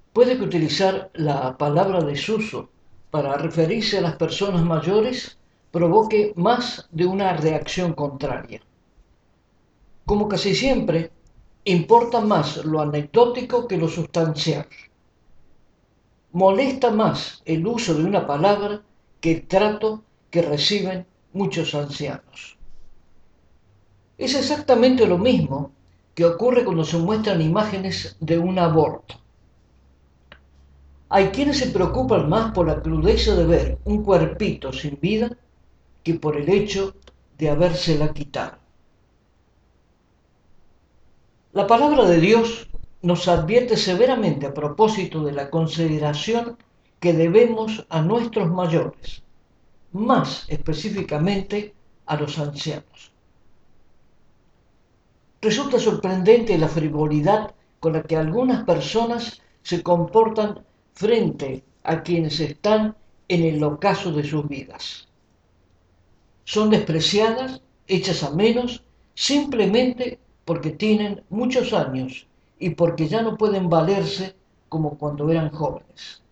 Puede que utilizar la palabra desuso para referirse a las personas mayores provoque más de una reacción contraria. Como casi siempre, importa más lo anecdótico que lo sustancial. Molesta más el uso de una palabra que el trato que reciben muchos ancianos. Es exactamente lo mismo que ocurre cuando se muestran imágenes de un aborto. Hay quienes se preocupan más por la crudeza de ver un cuerpito sin vida que por el hecho de habérsela quitado. La palabra de Dios nos advierte severamente a propósito de la consideración que debemos a nuestros mayores, más específicamente a los ancianos. Resulta sorprendente la frivolidad con la que algunas personas se comportan frente a quienes están en el ocaso de sus vidas. Son despreciadas, hechas a menos, simplemente porque tienen muchos años y porque ya no pueden valerse como cuando eran jóvenes.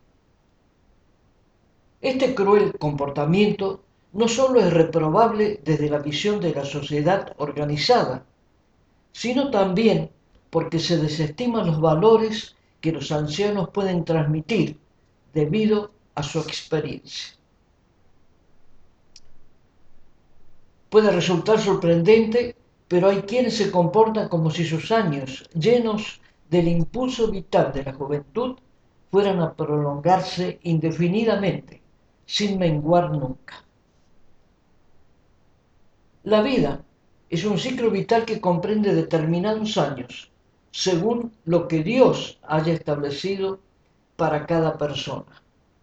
Este cruel comportamiento no solo es reprobable desde la visión de la sociedad organizada, sino también porque se desestiman los valores que los ancianos pueden transmitir debido a su experiencia. Puede resultar sorprendente, pero hay quienes se comportan como si sus años, llenos del impulso vital de la juventud, fueran a prolongarse indefinidamente, sin menguar nunca. La vida es un ciclo vital que comprende determinados años, según lo que Dios haya establecido para cada persona.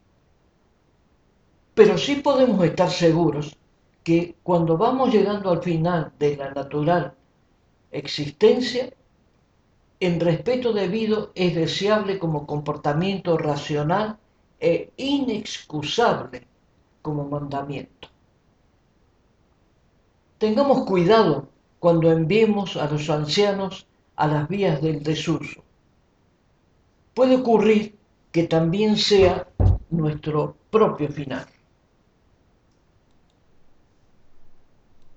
Pero sí podemos estar seguros que cuando vamos llegando al final de la natural existencia, el respeto debido es deseable como comportamiento racional e inexcusable como mandamiento. Tengamos cuidado cuando enviemos a los ancianos a las vías del desuso. Puede ocurrir que también sea nuestro propio final.